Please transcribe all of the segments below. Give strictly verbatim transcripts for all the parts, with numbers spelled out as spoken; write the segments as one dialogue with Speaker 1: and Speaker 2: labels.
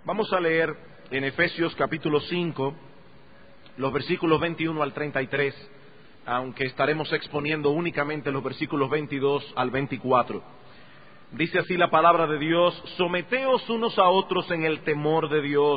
Speaker 1: Vamos a leer en Efesios capítulo cinco, los versículos veintiuno al treinta y tres, aunque estaremos exponiendo únicamente los versículos veintidós al veinticuatro. Dice así la palabra de Dios: someteos unos a otros en el temor de Dios.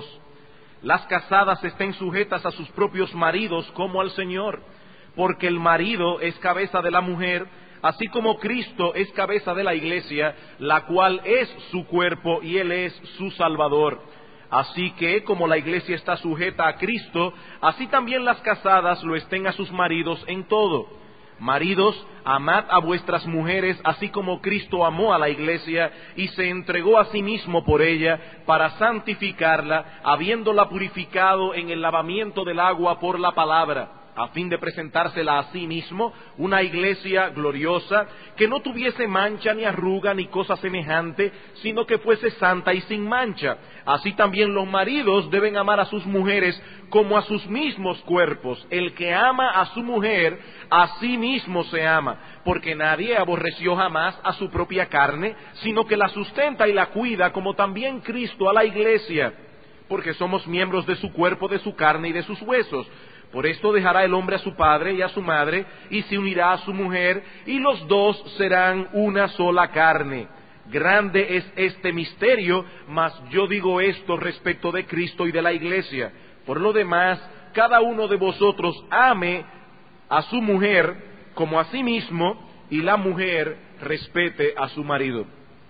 Speaker 1: Las casadas estén sujetas a sus propios maridos como al Señor, porque el marido es cabeza de la mujer, así como Cristo es cabeza de la iglesia, la cual es su cuerpo y Él es su Salvador. Así que, como la iglesia está sujeta a Cristo, así también las casadas lo estén a sus maridos en todo. Maridos, amad a vuestras mujeres, así como Cristo amó a la iglesia y se entregó a sí mismo por ella, para santificarla, habiéndola purificado en el lavamiento del agua por la palabra, a fin de presentársela a sí mismo, una iglesia gloriosa, que no tuviese mancha ni arruga ni cosa semejante, sino que fuese santa y sin mancha. Así también los maridos deben amar a sus mujeres como a sus mismos cuerpos. El que ama a su mujer, a sí mismo se ama, porque nadie aborreció jamás a su propia carne, sino que la sustenta y la cuida, como también Cristo a la iglesia, porque somos miembros de su cuerpo, de su carne y de sus huesos. Por esto dejará el hombre a su padre y a su madre, y se unirá a su mujer, y los dos serán una sola carne. Grande es este misterio, mas yo digo esto respecto de Cristo y de la iglesia. Por lo demás, cada uno de vosotros ame a su mujer como a sí mismo, y la mujer respete a su marido.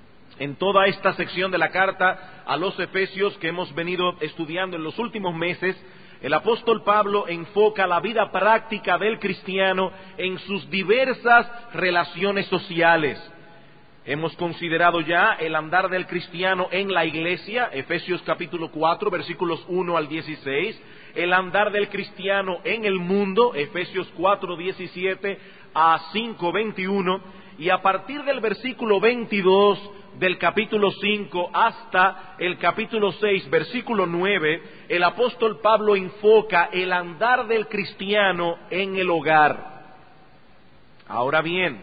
Speaker 1: En toda esta sección de la carta a los Efesios que hemos venido estudiando en los últimos meses, el apóstol Pablo enfoca la vida práctica del cristiano en sus diversas relaciones sociales. Hemos considerado ya el andar del cristiano en la iglesia, Efesios capítulo cuatro, versículos uno al dieciséis, el andar del cristiano en el mundo, Efesios cuatro, diecisiete a cinco, veintiuno, y a partir del versículo veintidós del capítulo cinco hasta el capítulo seis, versículo nueve, el apóstol Pablo enfoca el andar del cristiano en el hogar. Ahora bien,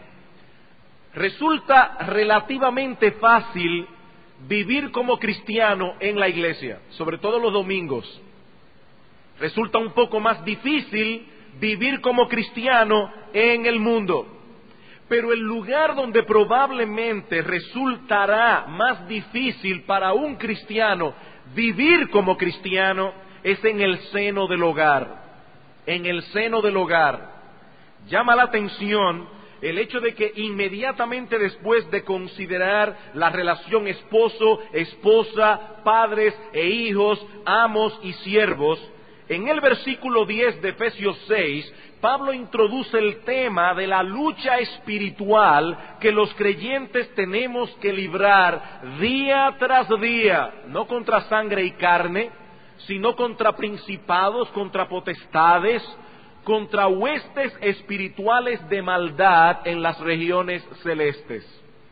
Speaker 1: resulta relativamente fácil vivir como cristiano en la iglesia, sobre todo los domingos. Resulta un poco más difícil vivir como cristiano en el mundo. Pero el lugar donde probablemente resultará más difícil para un cristiano vivir como cristiano es en el seno del hogar. En el seno del hogar. Llama la atención el hecho de que inmediatamente después de considerar la relación esposo, esposa, padres e hijos, amos y siervos, en el versículo diez de Efesios seis, Pablo introduce el tema de la lucha espiritual que los creyentes tenemos que librar día tras día, no contra sangre y carne, sino contra principados, contra potestades, contra huestes espirituales de maldad en las regiones celestes.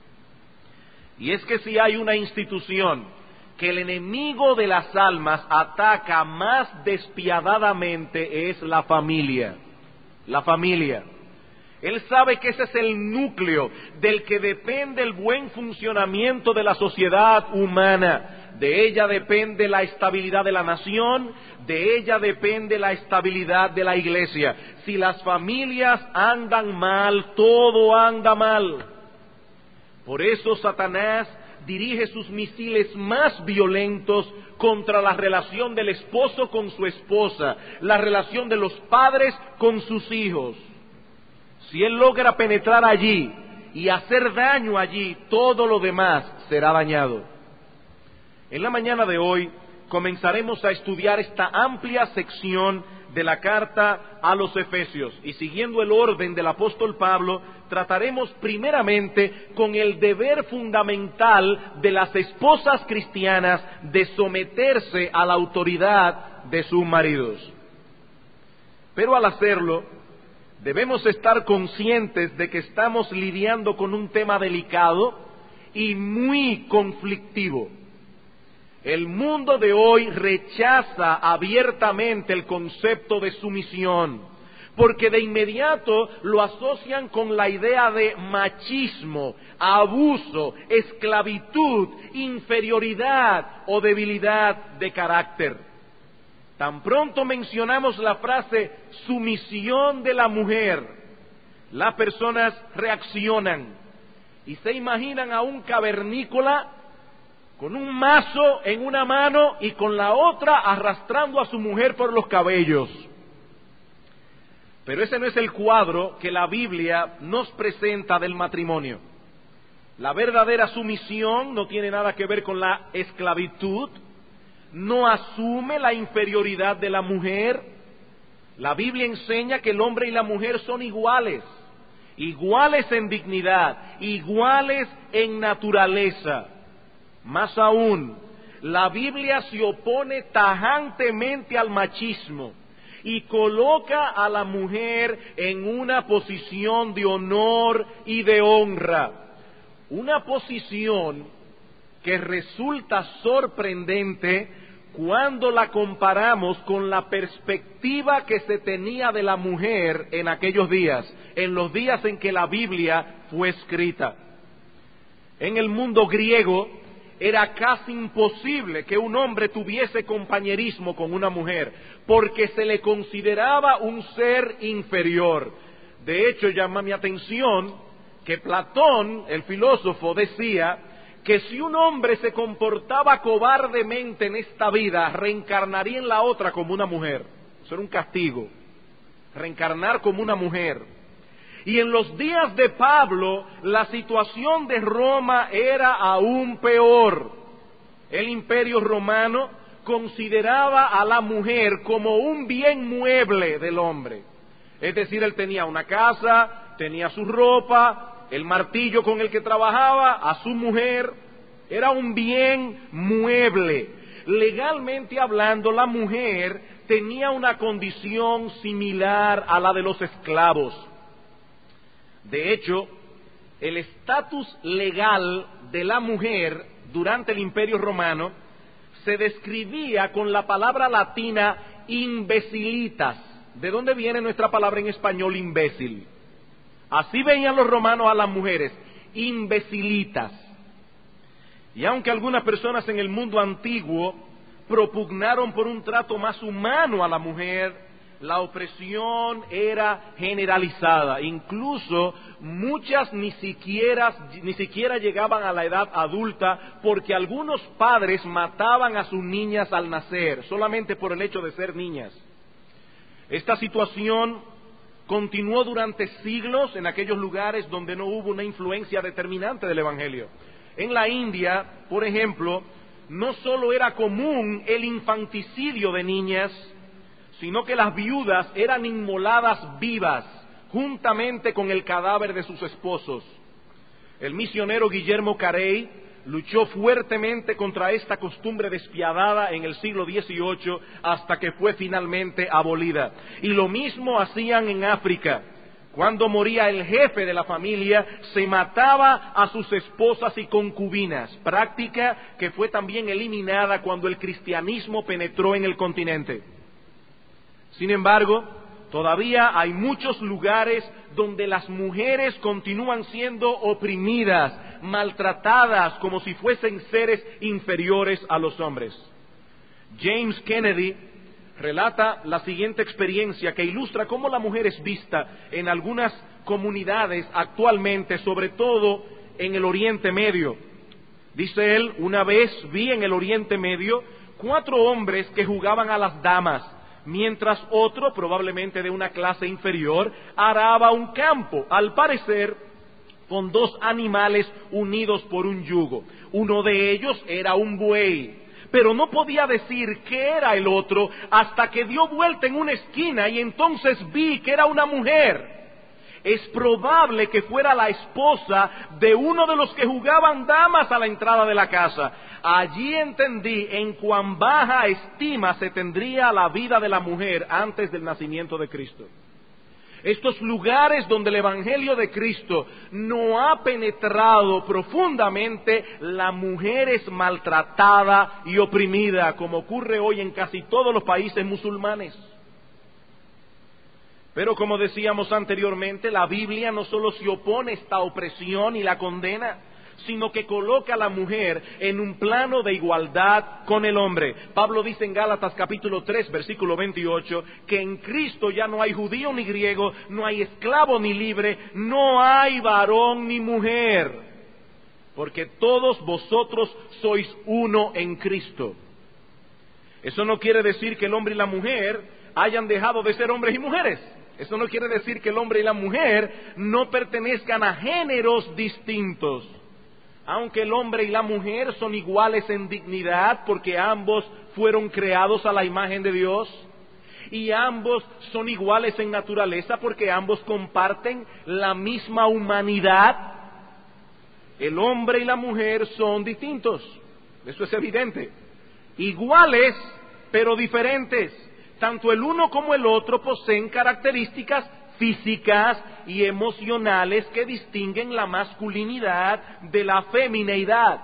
Speaker 1: Y es que si hay una institución que el enemigo de las almas ataca más despiadadamente, es la familia. La familia. Él sabe que ese es el núcleo del que depende el buen funcionamiento de la sociedad humana. De ella depende la estabilidad de la nación, de ella depende la estabilidad de la iglesia. Si las familias andan mal, todo anda mal. Por eso Satanás dirige sus misiles más violentos contra la relación del esposo con su esposa, la relación de los padres con sus hijos. Si él logra penetrar allí y hacer daño allí, todo lo demás será dañado. En la mañana de hoy comenzaremos a estudiar esta amplia sección de la carta a los Efesios, y siguiendo el orden del apóstol Pablo, trataremos primeramente con el deber fundamental de las esposas cristianas de someterse a la autoridad de sus maridos. Pero al hacerlo, debemos estar conscientes de que estamos lidiando con un tema delicado y muy conflictivo. El mundo de hoy rechaza abiertamente el concepto de sumisión, porque de inmediato lo asocian con la idea de machismo, abuso, esclavitud, inferioridad o debilidad de carácter. Tan pronto mencionamos la frase sumisión de la mujer, las personas reaccionan y se imaginan a un cavernícola con un mazo en una mano y con la otra arrastrando a su mujer por los cabellos. Pero ese no es el cuadro que la Biblia nos presenta del matrimonio. La verdadera sumisión no tiene nada que ver con la esclavitud, no asume la inferioridad de la mujer. La Biblia enseña que el hombre y la mujer son iguales, iguales en dignidad, iguales en naturaleza. Más aún, la Biblia se opone tajantemente al machismo y coloca a la mujer en una posición de honor y de honra, una posición que resulta sorprendente cuando la comparamos con la perspectiva que se tenía de la mujer en aquellos días, en los días en que la Biblia fue escrita. En el mundo griego era casi imposible que un hombre tuviese compañerismo con una mujer, porque se le consideraba un ser inferior. De hecho, llama mi atención que Platón, el filósofo, decía que si un hombre se comportaba cobardemente en esta vida, reencarnaría en la otra como una mujer. Eso era un castigo, reencarnar como una mujer. Y en los días de Pablo, la situación de Roma era aún peor. El Imperio Romano consideraba a la mujer como un bien mueble del hombre. Es decir, él tenía una casa, tenía su ropa, el martillo con el que trabajaba, a su mujer. Era un bien mueble. Legalmente hablando, la mujer tenía una condición similar a la de los esclavos. De hecho, el estatus legal de la mujer durante el Imperio Romano se describía con la palabra latina imbecilitas. ¿De dónde viene nuestra palabra en español imbécil? Así veían los romanos a las mujeres, imbecilitas. Y aunque algunas personas en el mundo antiguo propugnaron por un trato más humano a la mujer, la opresión era generalizada. Incluso muchas ni siquiera, ni siquiera llegaban a la edad adulta, porque algunos padres mataban a sus niñas al nacer, solamente por el hecho de ser niñas. Esta situación continuó durante siglos en aquellos lugares donde no hubo una influencia determinante del Evangelio. En la India, por ejemplo, no solo era común el infanticidio de niñas, sino que las viudas eran inmoladas vivas, juntamente con el cadáver de sus esposos. El misionero Guillermo Carey luchó fuertemente contra esta costumbre despiadada en el siglo dieciocho hasta que fue finalmente abolida. Y lo mismo hacían en África. Cuando moría el jefe de la familia, se mataba a sus esposas y concubinas, práctica que fue también eliminada cuando el cristianismo penetró en el continente. Sin embargo, todavía hay muchos lugares donde las mujeres continúan siendo oprimidas, maltratadas, como si fuesen seres inferiores a los hombres. James Kennedy relata la siguiente experiencia que ilustra cómo la mujer es vista en algunas comunidades actualmente, sobre todo en el Oriente Medio. Dice él: una vez vi en el Oriente Medio cuatro hombres que jugaban a las damas, mientras otro, probablemente de una clase inferior, araba un campo, al parecer con dos animales unidos por un yugo. Uno de ellos era un buey, pero no podía decir qué era el otro hasta que dio vuelta en una esquina y entonces vi que era una mujer. Es probable que fuera la esposa de uno de los que jugaban damas a la entrada de la casa. Allí entendí en cuán baja estima se tendría la vida de la mujer antes del nacimiento de Cristo. Estos lugares donde el Evangelio de Cristo no ha penetrado profundamente, la mujer es maltratada y oprimida, como ocurre hoy en casi todos los países musulmanes. Pero como decíamos anteriormente, la Biblia no solo se opone a esta opresión y la condena, sino que coloca a la mujer en un plano de igualdad con el hombre. Pablo dice en Gálatas capítulo tres, versículo veintiocho, que en Cristo ya no hay judío ni griego, no hay esclavo ni libre, no hay varón ni mujer, porque todos vosotros sois uno en Cristo. Eso no quiere decir que el hombre y la mujer hayan dejado de ser hombres y mujeres. Eso no quiere decir que el hombre y la mujer no pertenezcan a géneros distintos. Aunque el hombre y la mujer son iguales en dignidad porque ambos fueron creados a la imagen de Dios, y ambos son iguales en naturaleza porque ambos comparten la misma humanidad, el hombre y la mujer son distintos. Eso es evidente. Iguales, pero diferentes. Tanto el uno como el otro poseen características físicas y emocionales que distinguen la masculinidad de la femineidad.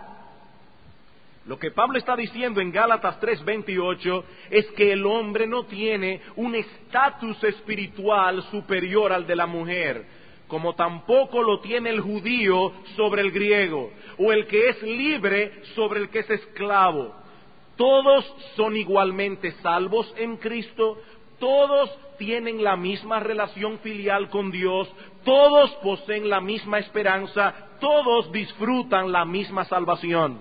Speaker 1: Lo que Pablo está diciendo en Gálatas tres veintiocho es que el hombre no tiene un estatus espiritual superior al de la mujer, como tampoco lo tiene el judío sobre el griego, o el que es libre sobre el que es esclavo. Todos son igualmente salvos en Cristo, todos tienen la misma relación filial con Dios, todos poseen la misma esperanza, todos disfrutan la misma salvación.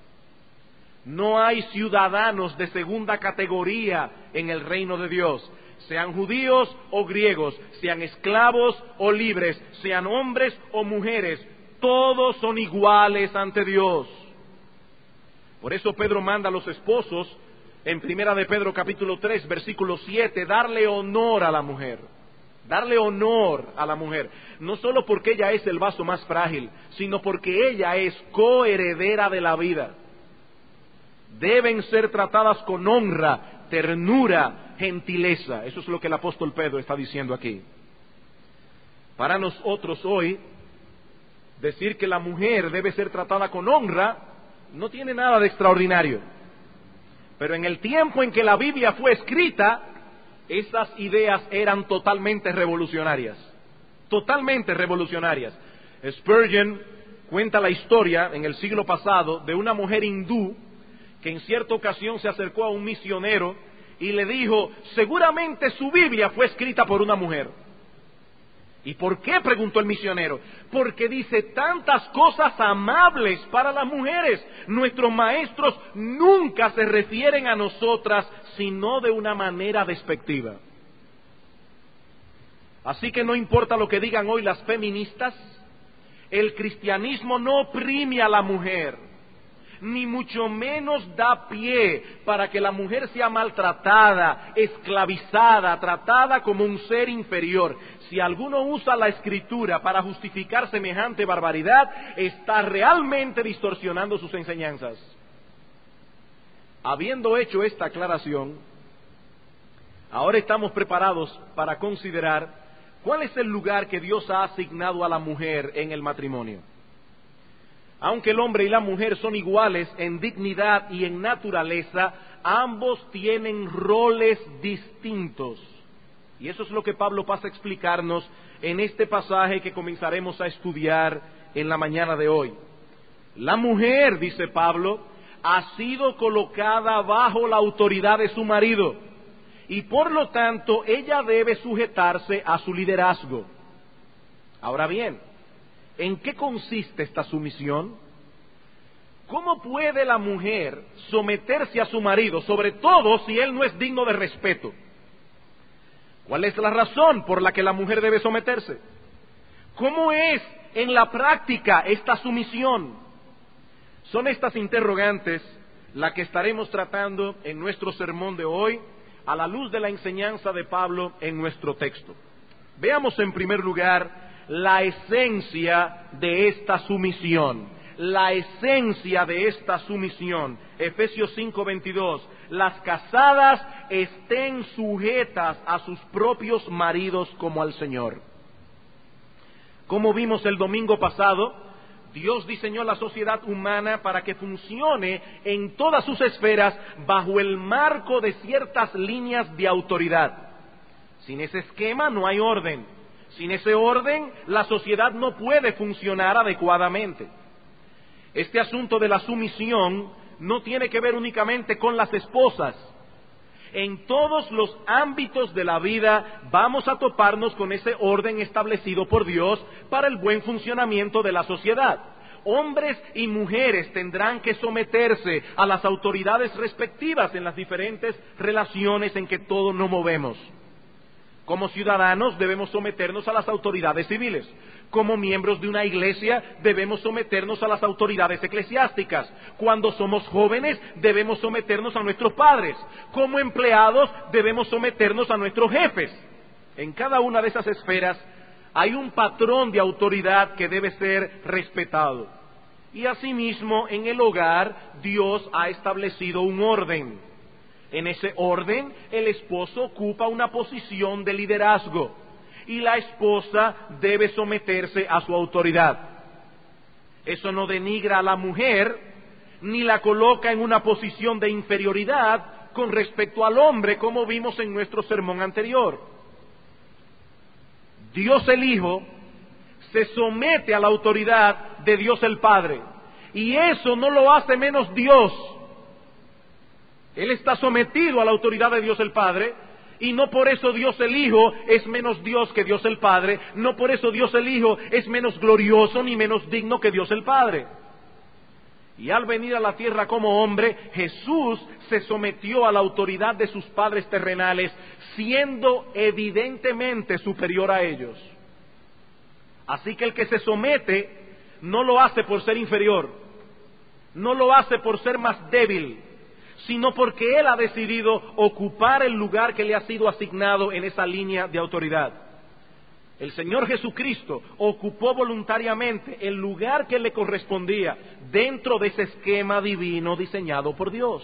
Speaker 1: No hay ciudadanos de segunda categoría en el reino de Dios, sean judíos o griegos, sean esclavos o libres, sean hombres o mujeres, todos son iguales ante Dios. Por eso Pedro manda a los esposos, en Primera de Pedro capítulo tres, versículo siete, darle honor a la mujer, darle honor a la mujer, no solo porque ella es el vaso más frágil, sino porque ella es coheredera de la vida. Deben ser tratadas con honra, ternura, gentileza. Eso es lo que el apóstol Pedro está diciendo aquí. Para nosotros hoy, decir que la mujer debe ser tratada con honra no tiene nada de extraordinario. Pero en el tiempo en que la Biblia fue escrita, esas ideas eran totalmente revolucionarias. Totalmente revolucionarias. Spurgeon cuenta la historia en el siglo pasado de una mujer hindú que en cierta ocasión se acercó a un misionero y le dijo, seguramente su Biblia fue escrita por una mujer. ¿Y por qué?, preguntó el misionero. Porque dice tantas cosas amables para las mujeres. Nuestros maestros nunca se refieren a nosotras, sino de una manera despectiva. Así que no importa lo que digan hoy las feministas, el cristianismo no oprime a la mujer, ni mucho menos da pie para que la mujer sea maltratada, esclavizada, tratada como un ser inferior. Si alguno usa la Escritura para justificar semejante barbaridad, está realmente distorsionando sus enseñanzas. Habiendo hecho esta aclaración, ahora estamos preparados para considerar cuál es el lugar que Dios ha asignado a la mujer en el matrimonio. Aunque el hombre y la mujer son iguales en dignidad y en naturaleza, ambos tienen roles distintos. Y eso es lo que Pablo pasa a explicarnos en este pasaje que comenzaremos a estudiar en la mañana de hoy. La mujer, dice Pablo, ha sido colocada bajo la autoridad de su marido y por lo tanto ella debe sujetarse a su liderazgo. Ahora bien, ¿en qué consiste esta sumisión? ¿Cómo puede la mujer someterse a su marido, sobre todo si él no es digno de respeto? ¿Cuál es la razón por la que la mujer debe someterse? ¿Cómo es en la práctica esta sumisión? Son estas interrogantes las que estaremos tratando en nuestro sermón de hoy a la luz de la enseñanza de Pablo en nuestro texto. Veamos en primer lugar la esencia de esta sumisión. La esencia de esta sumisión. Efesios cinco veintidós. Las casadas estén sujetas a sus propios maridos como al Señor. Como vimos el domingo pasado, Dios diseñó la sociedad humana para que funcione en todas sus esferas bajo el marco de ciertas líneas de autoridad. Sin ese esquema no hay orden. Sin ese orden, la sociedad no puede funcionar adecuadamente. Este asunto de la sumisión no tiene que ver únicamente con las esposas. En todos los ámbitos de la vida vamos a toparnos con ese orden establecido por Dios para el buen funcionamiento de la sociedad. Hombres y mujeres tendrán que someterse a las autoridades respectivas en las diferentes relaciones en que todos nos movemos. Como ciudadanos debemos someternos a las autoridades civiles. Como miembros de una iglesia debemos someternos a las autoridades eclesiásticas. Cuando somos jóvenes debemos someternos a nuestros padres. Como empleados debemos someternos a nuestros jefes. En cada una de esas esferas hay un patrón de autoridad que debe ser respetado. Y asimismo en el hogar Dios ha establecido un orden. En ese orden, el esposo ocupa una posición de liderazgo y la esposa debe someterse a su autoridad. Eso no denigra a la mujer ni la coloca en una posición de inferioridad con respecto al hombre, como vimos en nuestro sermón anterior. Dios el Hijo se somete a la autoridad de Dios el Padre y eso no lo hace menos Dios. Él está sometido a la autoridad de Dios el Padre, y no por eso Dios el Hijo es menos Dios que Dios el Padre, no por eso Dios el Hijo es menos glorioso ni menos digno que Dios el Padre. Y al venir a la tierra como hombre, Jesús se sometió a la autoridad de sus padres terrenales, siendo evidentemente superior a ellos. Así que el que se somete no lo hace por ser inferior, no lo hace por ser más débil, sino porque Él ha decidido ocupar el lugar que le ha sido asignado en esa línea de autoridad. El Señor Jesucristo ocupó voluntariamente el lugar que le correspondía dentro de ese esquema divino diseñado por Dios.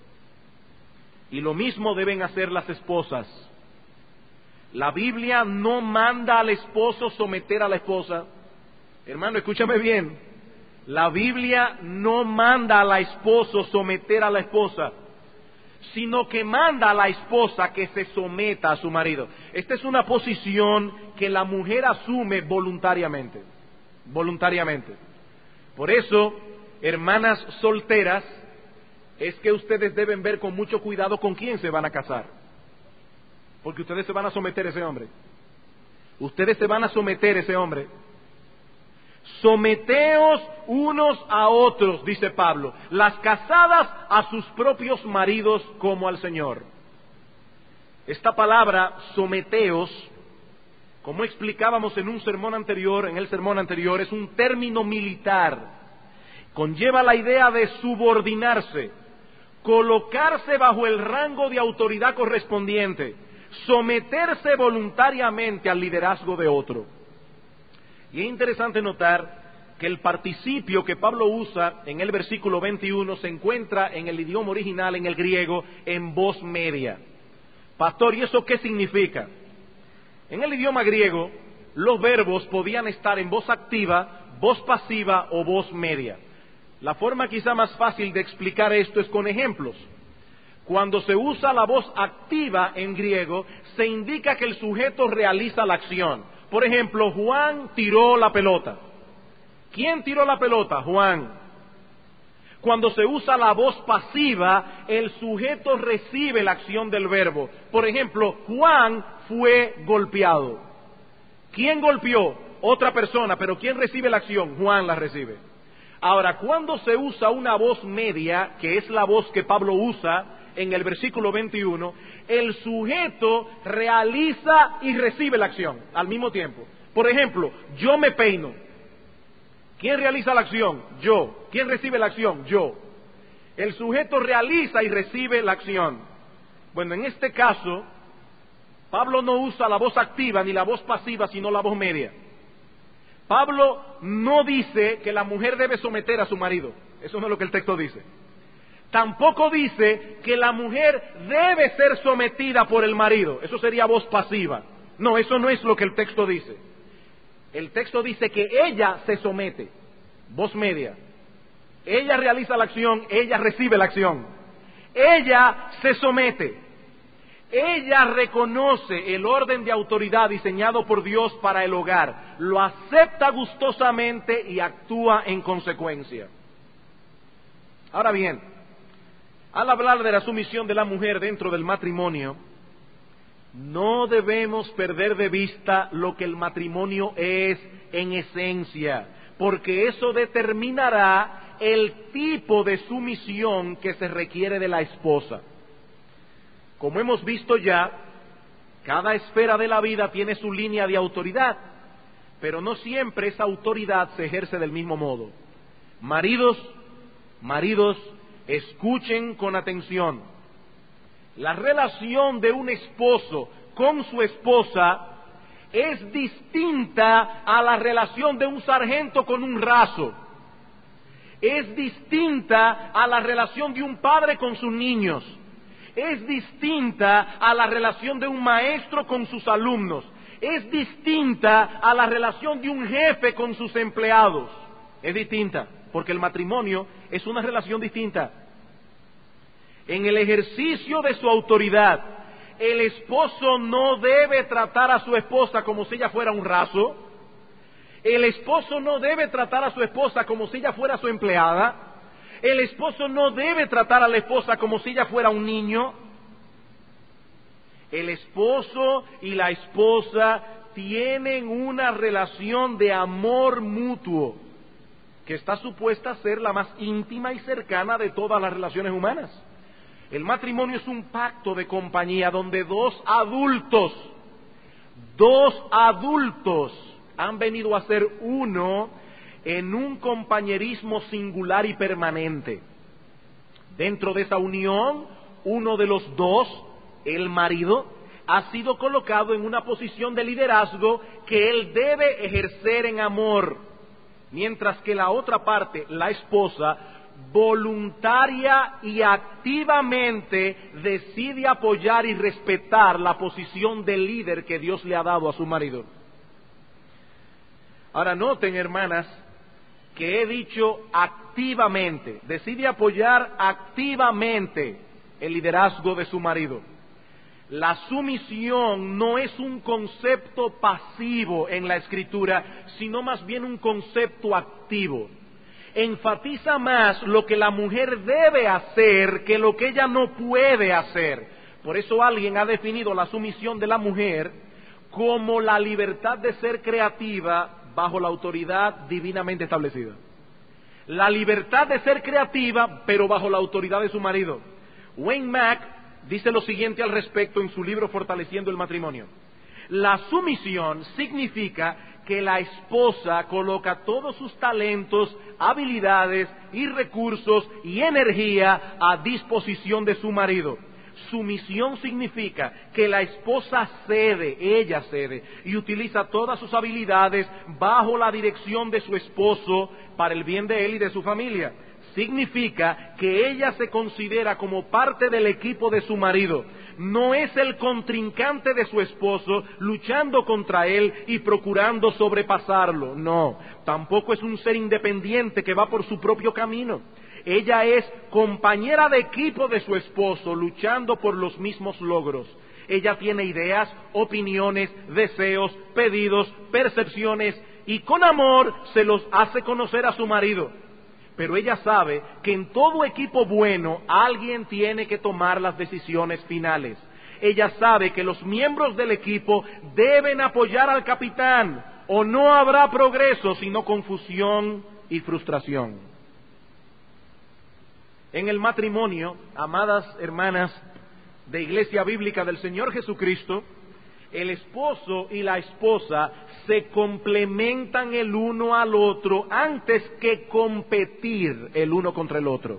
Speaker 1: Y lo mismo deben hacer las esposas. La Biblia no manda al esposo someter a la esposa. Hermano, escúchame bien. La Biblia no manda al esposo someter a la esposa, sino que manda a la esposa que se someta a su marido. Esta es una posición que la mujer asume voluntariamente, voluntariamente. Por eso, hermanas solteras, es que ustedes deben ver con mucho cuidado con quién se van a casar, porque ustedes se van a someter a ese hombre. Ustedes se van a someter a ese hombre. Someteos unos a otros, dice Pablo, las casadas a sus propios maridos como al Señor. Esta palabra, someteos, como explicábamos en un sermón anterior, en el sermón anterior, es un término militar. Conlleva la idea de subordinarse, colocarse bajo el rango de autoridad correspondiente, someterse voluntariamente al liderazgo de otro. Y es interesante notar que el participio que Pablo usa en el versículo veintiuno se encuentra en el idioma original, en el griego, en voz media. Pastor, ¿y eso qué significa? En el idioma griego, los verbos podían estar en voz activa, voz pasiva o voz media. La forma quizá más fácil de explicar esto es con ejemplos. Cuando se usa la voz activa en griego, se indica que el sujeto realiza la acción. Por ejemplo, Juan tiró la pelota. ¿Quién tiró la pelota? Juan. Cuando se usa la voz pasiva, el sujeto recibe la acción del verbo. Por ejemplo, Juan fue golpeado. ¿Quién golpeó? Otra persona, pero ¿quién recibe la acción? Juan la recibe. Ahora, cuando se usa una voz media, que es la voz que Pablo usa en el versículo veintiuno, el sujeto realiza y recibe la acción al mismo tiempo. Por ejemplo, yo me peino. ¿Quién realiza la acción? Yo. ¿Quién recibe la acción? Yo. El sujeto realiza y recibe la acción. Bueno, en este caso, Pablo no usa la voz activa ni la voz pasiva, sino la voz media. Pablo no dice que la mujer debe someter a su marido. Eso no es lo que el texto dice. Tampoco dice que la mujer debe ser sometida por el marido. Eso sería voz pasiva. No, eso no es lo que el texto dice. El texto dice que ella se somete. Voz media. Ella realiza la acción, ella recibe la acción. Ella se somete. ella reconoce el orden de autoridad diseñado por Dios para el hogar, lo acepta gustosamente y actúa en consecuencia. Ahora bien, al hablar de la sumisión de la mujer dentro del matrimonio, no debemos perder de vista lo que el matrimonio es en esencia, porque eso determinará el tipo de sumisión que se requiere de la esposa. Como hemos visto ya, cada esfera de la vida tiene su línea de autoridad, pero no siempre esa autoridad se ejerce del mismo modo. Maridos, maridos, escuchen con atención. La relación de un esposo con su esposa es distinta a la relación de un sargento con un raso. Es distinta a la relación de un padre con sus niños. Es distinta a la relación de un maestro con sus alumnos. Es distinta a la relación de un jefe con sus empleados. Es distinta, porque el matrimonio es una relación distinta. En el ejercicio de su autoridad, el esposo no debe tratar a su esposa como si ella fuera un raso. El esposo no debe tratar a su esposa como si ella fuera su empleada. El esposo no debe tratar a la esposa como si ella fuera un niño. El esposo y la esposa tienen una relación de amor mutuo que está supuesta a ser la más íntima y cercana de todas las relaciones humanas. El matrimonio es un pacto de compañía donde dos adultos, dos adultos han venido a ser uno en un compañerismo singular y permanente. Dentro de esa unión, uno de los dos, el marido, ha sido colocado en una posición de liderazgo que él debe ejercer en amor, mientras que la otra parte, la esposa, voluntaria y activamente decide apoyar y respetar la posición de líder que Dios le ha dado a su marido. Ahora noten, hermanas, que he dicho activamente, decide apoyar activamente el liderazgo de su marido. La sumisión no es un concepto pasivo en la Escritura, sino más bien un concepto activo. Enfatiza más lo que la mujer debe hacer que lo que ella no puede hacer. Por eso alguien ha definido la sumisión de la mujer como la libertad de ser creativa bajo la autoridad divinamente establecida. La libertad de ser creativa, pero bajo la autoridad de su marido. Wayne Mack dice lo siguiente al respecto en su libro Fortaleciendo el Matrimonio. La sumisión significa que la esposa coloca todos sus talentos, habilidades y recursos y energía a disposición de su marido. Sumisión significa que la esposa cede, ella cede, y utiliza todas sus habilidades bajo la dirección de su esposo para el bien de él y de su familia. Significa que ella se considera como parte del equipo de su marido. No es el contrincante de su esposo luchando contra él y procurando sobrepasarlo. No, tampoco es un ser independiente que va por su propio camino. Ella es compañera de equipo de su esposo, luchando por los mismos logros. Ella tiene ideas, opiniones, deseos, pedidos, percepciones, y con amor se los hace conocer a su marido. Pero ella sabe que en todo equipo bueno alguien tiene que tomar las decisiones finales. Ella sabe que los miembros del equipo deben apoyar al capitán, o no habrá progreso, sino confusión y frustración. En el matrimonio, amadas hermanas de Iglesia Bíblica del Señor Jesucristo, el esposo y la esposa se complementan el uno al otro antes que competir el uno contra el otro.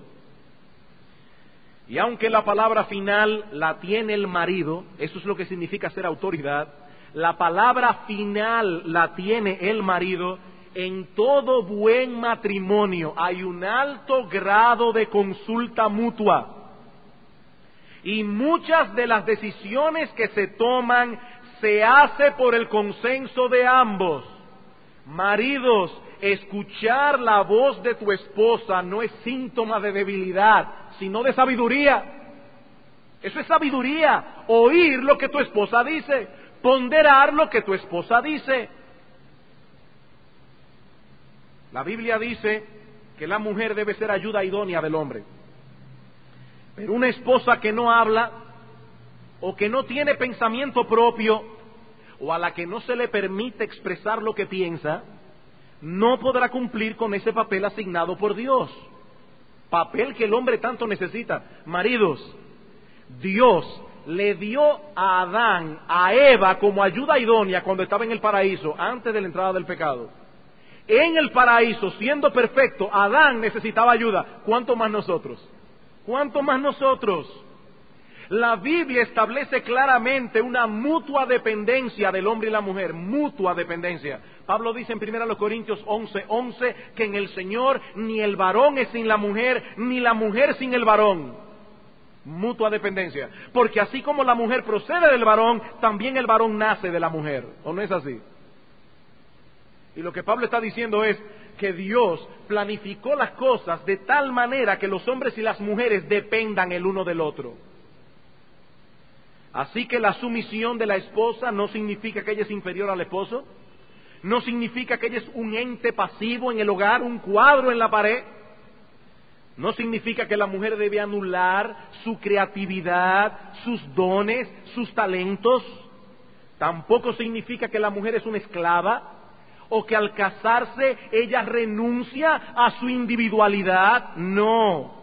Speaker 1: Y aunque la palabra final la tiene el marido, eso es lo que significa ser autoridad, la palabra final la tiene el marido. En todo buen matrimonio hay un alto grado de consulta mutua. Y muchas de las decisiones que se toman se hace por el consenso de ambos. Maridos, escuchar la voz de tu esposa no es síntoma de debilidad, sino de sabiduría. Eso es sabiduría, oír lo que tu esposa dice, ponderar lo que tu esposa dice. La Biblia dice que la mujer debe ser ayuda idónea del hombre. Pero una esposa que no habla, o que no tiene pensamiento propio, o a la que no se le permite expresar lo que piensa, no podrá cumplir con ese papel asignado por Dios. Papel que el hombre tanto necesita. Maridos, Dios le dio a Adán, a Eva, como ayuda idónea cuando estaba en el paraíso, antes de la entrada del pecado. En el paraíso, siendo perfecto, Adán necesitaba ayuda. ¿Cuánto más nosotros? ¿Cuánto más nosotros? La Biblia establece claramente una mutua dependencia del hombre y la mujer, mutua dependencia. Pablo dice en primera Corintios once, once, que en el Señor ni el varón es sin la mujer, ni la mujer sin el varón. Mutua dependencia. Porque así como la mujer procede del varón, también el varón nace de la mujer. ¿O no es así? Y lo que Pablo está diciendo es que Dios planificó las cosas de tal manera que los hombres y las mujeres dependan el uno del otro. Así que la sumisión de la esposa no significa que ella es inferior al esposo, no significa que ella es un ente pasivo en el hogar, un cuadro en la pared, no significa que la mujer debe anular su creatividad, sus dones, sus talentos, tampoco significa que la mujer es una esclava, o que al casarse ella renuncia a su individualidad. No.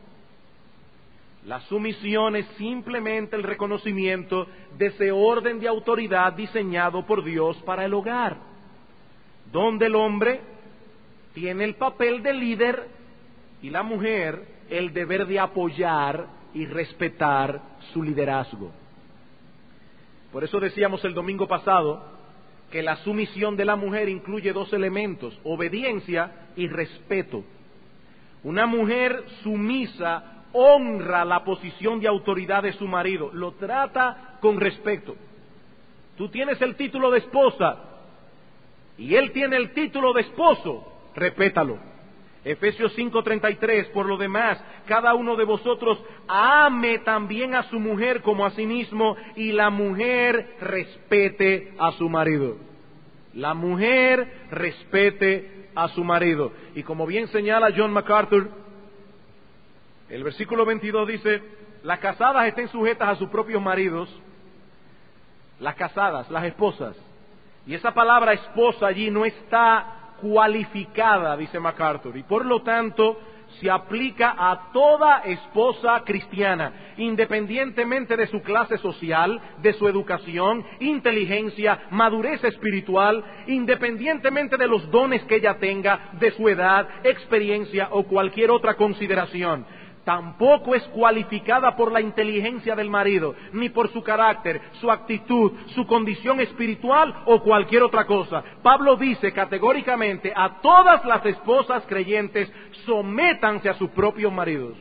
Speaker 1: La sumisión es simplemente el reconocimiento de ese orden de autoridad diseñado por Dios para el hogar, donde el hombre tiene el papel de líder y la mujer el deber de apoyar y respetar su liderazgo. Por eso decíamos el domingo pasado que la sumisión de la mujer incluye dos elementos: obediencia y respeto. Una mujer sumisa honra la posición de autoridad de su marido, lo trata con respeto. Tú tienes el título de esposa y él tiene el título de esposo, respétalo. Efesios cinco treinta y tres, por lo demás, cada uno de vosotros ame también a su mujer como a sí mismo, y la mujer respete a su marido. La mujer respete a su marido. Y como bien señala John MacArthur, el versículo veintidós dice: las casadas estén sujetas a sus propios maridos, las casadas, las esposas. Y esa palabra esposa allí no está cualificada, dice MacArthur, y por lo tanto se aplica a toda esposa cristiana, independientemente de su clase social, de su educación, inteligencia, madurez espiritual, independientemente de los dones que ella tenga, de su edad, experiencia o cualquier otra consideración. Tampoco es cualificada por la inteligencia del marido, ni por su carácter, su actitud, su condición espiritual o cualquier otra cosa. Pablo dice categóricamente a todas las esposas creyentes: sométanse a sus propios maridos.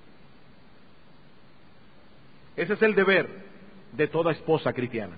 Speaker 1: Ese es el deber de toda esposa cristiana.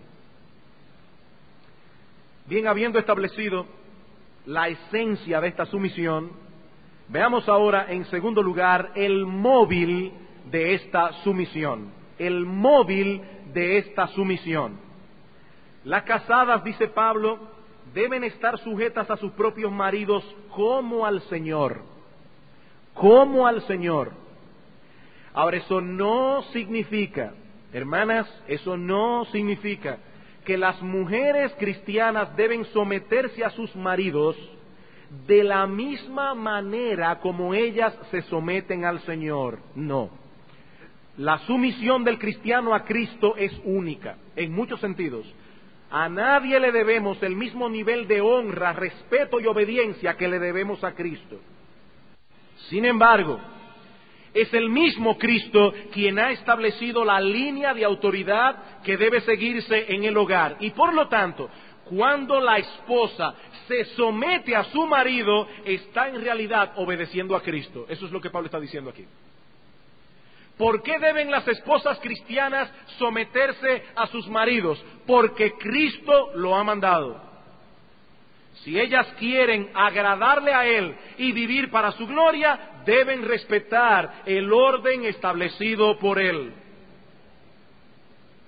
Speaker 1: Bien, habiendo establecido la esencia de esta sumisión, veamos ahora, en segundo lugar, el móvil de esta sumisión. El móvil de esta sumisión. Las casadas, dice Pablo, deben estar sujetas a sus propios maridos como al Señor. Como al Señor. Ahora, eso no significa, hermanas, eso no significa que las mujeres cristianas deben someterse a sus maridos de la misma manera como ellas se someten al Señor. No. La sumisión del cristiano a Cristo es única, en muchos sentidos. A nadie le debemos el mismo nivel de honra, respeto y obediencia que le debemos a Cristo. Sin embargo, es el mismo Cristo quien ha establecido la línea de autoridad que debe seguirse en el hogar. Y por lo tanto, cuando la esposa se somete a su marido, está en realidad obedeciendo a Cristo. Eso es lo que Pablo está diciendo aquí. ¿Por qué deben las esposas cristianas someterse a sus maridos? Porque Cristo lo ha mandado. Si ellas quieren agradarle a Él y vivir para su gloria, deben respetar el orden establecido por Él.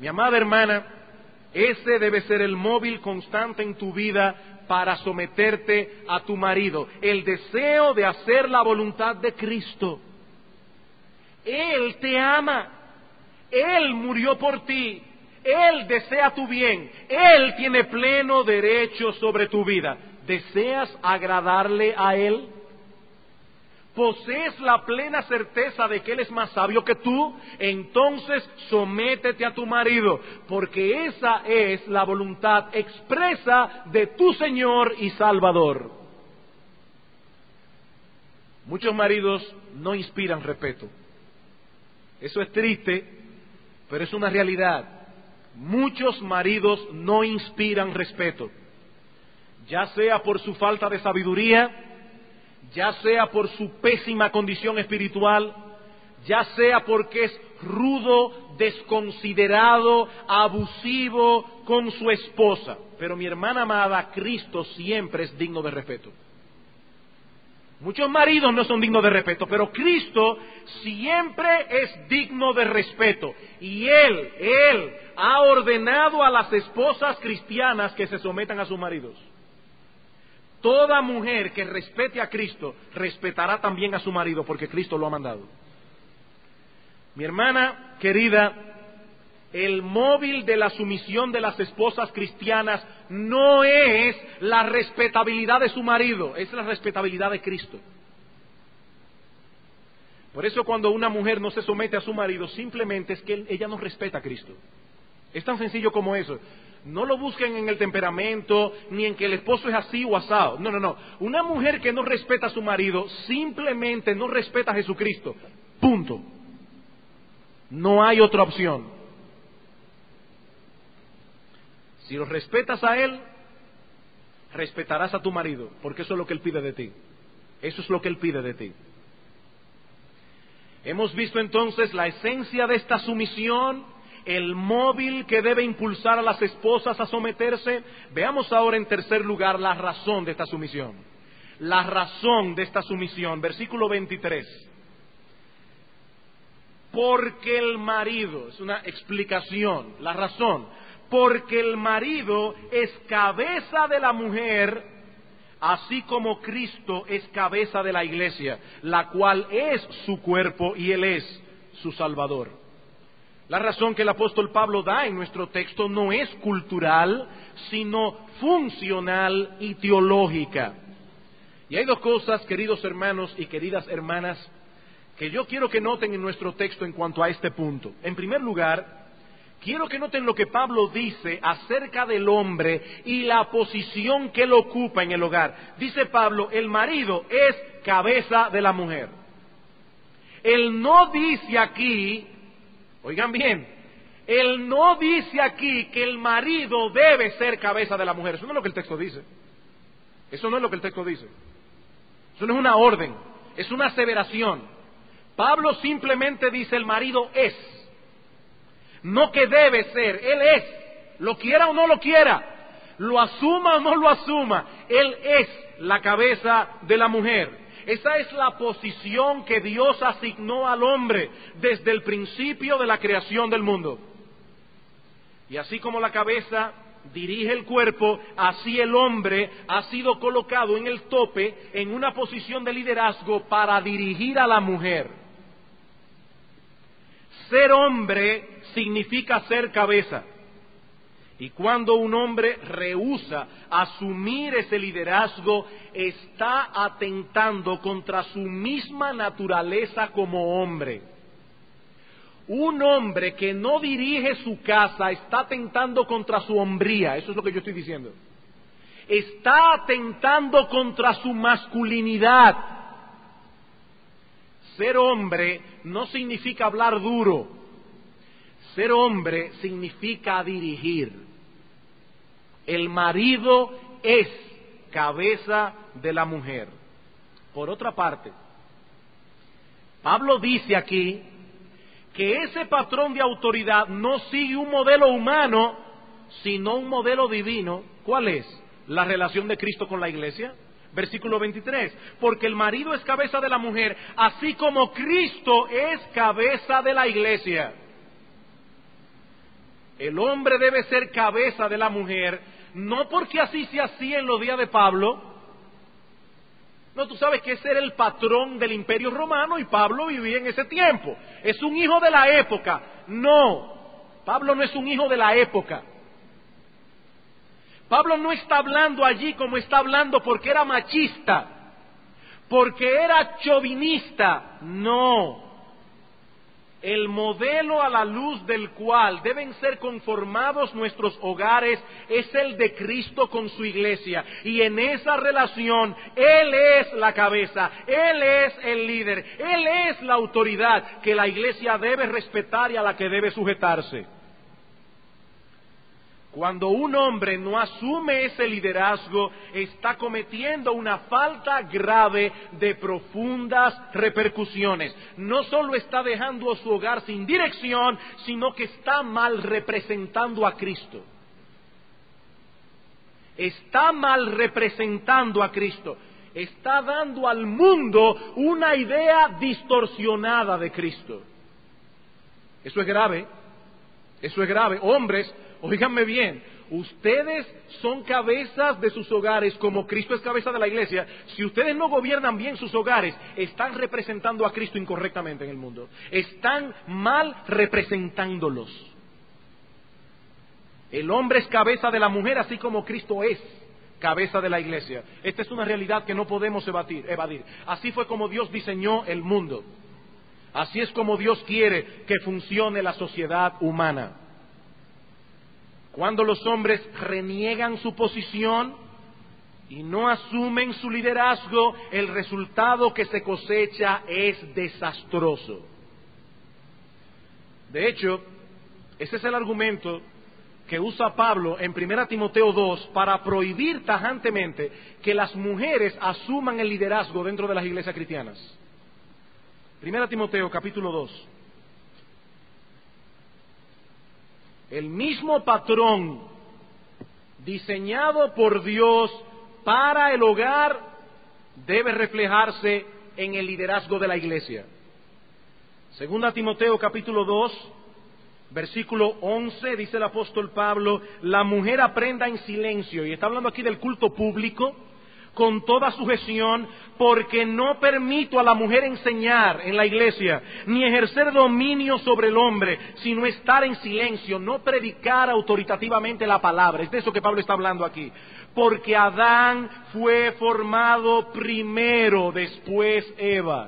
Speaker 1: Mi amada hermana, ese debe ser el móvil constante en tu vida para someterte a tu marido, el deseo de hacer la voluntad de Cristo. Él te ama, Él murió por ti, Él desea tu bien, Él tiene pleno derecho sobre tu vida. ¿Deseas agradarle a Él? ¿Posees la plena certeza de que Él es más sabio que tú? Entonces sométete a tu marido, porque esa es la voluntad expresa de tu Señor y Salvador. Muchos maridos no inspiran respeto. Eso es triste, pero es una realidad. Muchos maridos no inspiran respeto, ya sea por su falta de sabiduría, ya sea por su pésima condición espiritual, ya sea porque es rudo, desconsiderado, abusivo con su esposa. Pero mi hermana amada, Cristo siempre es digno de respeto. Muchos maridos no son dignos de respeto, pero Cristo siempre es digno de respeto. Y Él, Él ha ordenado a las esposas cristianas que se sometan a sus maridos. Toda mujer que respete a Cristo, respetará también a su marido, porque Cristo lo ha mandado. Mi hermana querida, el móvil de la sumisión de las esposas cristianas no es la respetabilidad de su marido, es la respetabilidad de Cristo. Por eso cuando una mujer no se somete a su marido, simplemente es que ella no respeta a Cristo. Es tan sencillo como eso. No lo busquen en el temperamento, ni en que el esposo es así o asado. No, no, no. Una mujer que no respeta a su marido, simplemente no respeta a Jesucristo. Punto. No hay otra opción. Si lo respetas a Él, respetarás a tu marido, porque eso es lo que Él pide de ti. Eso es lo que Él pide de ti. Hemos visto entonces la esencia de esta sumisión, el móvil que debe impulsar a las esposas a someterse. Veamos ahora en tercer lugar la razón de esta sumisión. La razón de esta sumisión, versículo veintitrés. Porque el marido, es una explicación, la razón, porque el marido es cabeza de la mujer, así como Cristo es cabeza de la iglesia, la cual es su cuerpo y Él es su Salvador. La razón que el apóstol Pablo da en nuestro texto no es cultural, sino funcional y teológica. Y hay dos cosas, queridos hermanos y queridas hermanas, que yo quiero que noten en nuestro texto en cuanto a este punto. En primer lugar, quiero que noten lo que Pablo dice acerca del hombre y la posición que él ocupa en el hogar. Dice Pablo, el marido es cabeza de la mujer. Él no dice aquí, oigan bien, él no dice aquí que el marido debe ser cabeza de la mujer. Eso no es lo que el texto dice. Eso no es lo que el texto dice. Eso no es una orden, es una aseveración. Pablo simplemente dice el marido es. No que debe ser, él es. Lo quiera o no lo quiera, lo asuma o no lo asuma, él es la cabeza de la mujer. Esa es la posición que Dios asignó al hombre desde el principio de la creación del mundo. Y así como la cabeza dirige el cuerpo, así el hombre ha sido colocado en el tope, en una posición de liderazgo para dirigir a la mujer. Ser hombre significa ser cabeza. Y cuando un hombre rehúsa asumir ese liderazgo, está atentando contra su misma naturaleza como hombre. Un hombre que no dirige su casa está atentando contra su hombría, eso es lo que yo estoy diciendo. Está atentando contra su masculinidad. Ser hombre no significa hablar duro. Ser hombre significa dirigir. El marido es cabeza de la mujer. Por otra parte, Pablo dice aquí que ese patrón de autoridad no sigue un modelo humano, sino un modelo divino. ¿Cuál es? La relación de Cristo con la iglesia. Versículo veintitrés. Porque el marido es cabeza de la mujer, así como Cristo es cabeza de la iglesia. El hombre debe ser cabeza de la mujer, no porque así se hacía en los días de Pablo. No, tú sabes que ese era el patrón del Imperio Romano y Pablo vivía en ese tiempo. Es un hijo de la época. No, Pablo no es un hijo de la época. Pablo no está hablando allí como está hablando porque era machista, porque era chauvinista. No. El modelo a la luz del cual deben ser conformados nuestros hogares es el de Cristo con su iglesia. Y en esa relación, Él es la cabeza, Él es el líder, Él es la autoridad que la iglesia debe respetar y a la que debe sujetarse. Cuando un hombre no asume ese liderazgo, está cometiendo una falta grave de profundas repercusiones. No solo está dejando a su hogar sin dirección, sino que está mal representando a Cristo. Está mal representando a Cristo. Está dando al mundo una idea distorsionada de Cristo. Eso es grave. Eso es grave. Hombres, óiganme bien, ustedes son cabezas de sus hogares como Cristo es cabeza de la iglesia. Si ustedes no gobiernan bien sus hogares, están representando a Cristo incorrectamente en el mundo. Están mal representándolos. El hombre es cabeza de la mujer, así como Cristo es cabeza de la iglesia. Esta es una realidad que no podemos evadir, evadir. Así fue como Dios diseñó el mundo. Así es como Dios quiere que funcione la sociedad humana. Cuando los hombres reniegan su posición y no asumen su liderazgo, el resultado que se cosecha es desastroso. De hecho, ese es el argumento que usa Pablo en primera Timoteo dos para prohibir tajantemente que las mujeres asuman el liderazgo dentro de las iglesias cristianas. primera Timoteo capítulo dos. El mismo patrón diseñado por Dios para el hogar debe reflejarse en el liderazgo de la iglesia. Segunda Timoteo capítulo dos, versículo once, dice el apóstol Pablo: la mujer aprenda en silencio, y está hablando aquí del culto público, con toda sujeción, porque no permito a la mujer enseñar en la iglesia, ni ejercer dominio sobre el hombre, sino estar en silencio, no predicar autoritativamente la palabra. Es de eso que Pablo está hablando aquí. Porque Adán fue formado primero, después Eva.